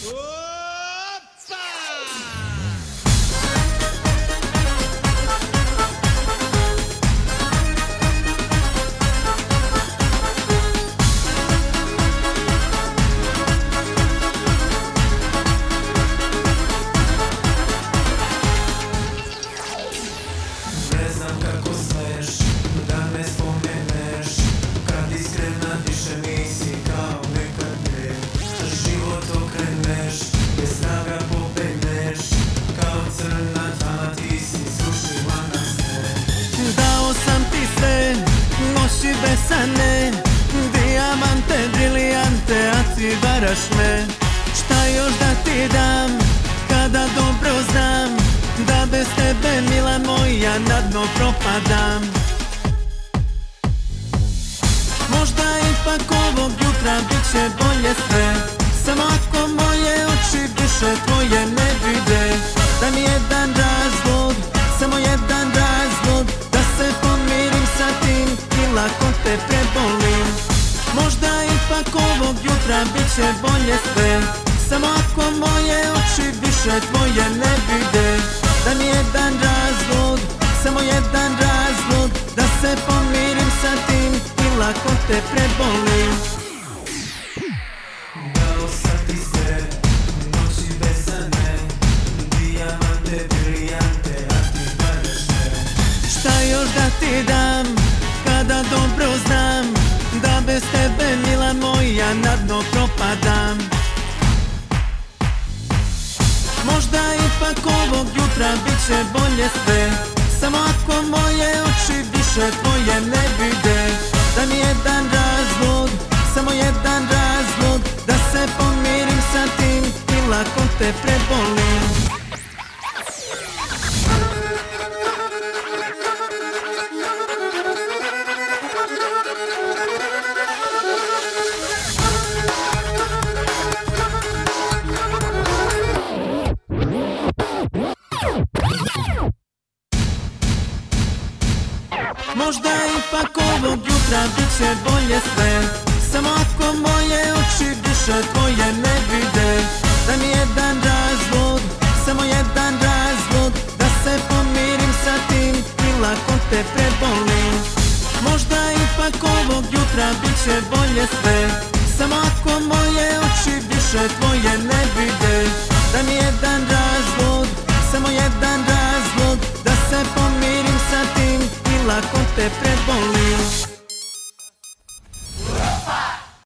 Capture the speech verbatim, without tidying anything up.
Ne znam kako smeš da me spomeneš, kad iskrena više nisi kao nekad pre. Život okreneš, bez snaga pobegneš, kao crna tama ti si srušila na sve. Dao sam ti sve, noći besane, dijamante, brilijante, a ti varaš me. Šta još da ti dam, kada dobro znam, da bez tebe, mila moja, na dno propadam. Možda ipak ovog jutra bit će bolje sve, samo ako moje oči više tvoje ne vide. Da mi jedan razlog, samo jedan razlog, da se pomirim sa tim i lako te prebolim. Možda ipak ovog jutra bit će bolje sve, samo ako moje oči više tvoje ne vide. Da mi jedan razlog, samo jedan razlog, da se pomirim sa tim i lako te prebolim. Dao sam ti sve, noći besane, dijamante, brilijante, a ti varaš me. Šta još da ti dam, kada dobro znam, da bez tebe, mila moja, na dno propadam. Možda ipak ovog jutra bit će bolje sve, samo ako moje oči više tvoje ne vide. Da mi jedan razlog, samo jedan razlog, da se pomirim sa tim i lako te prebolim. Možda ipak ovog jutra bit će bolje sve, samo ako moje oči više tvoje ne vide. Da mi jedan razlog, samo jedan razlog, da se pomirim sa tim i lako te prebolim. Možda ipak ovog jutra bit će bolje sve, samo ako moje oči više tvoje ne vide. Da mi jedan razlog, samo jedan razlog, da se pomirim sa tim i lako te prebolim.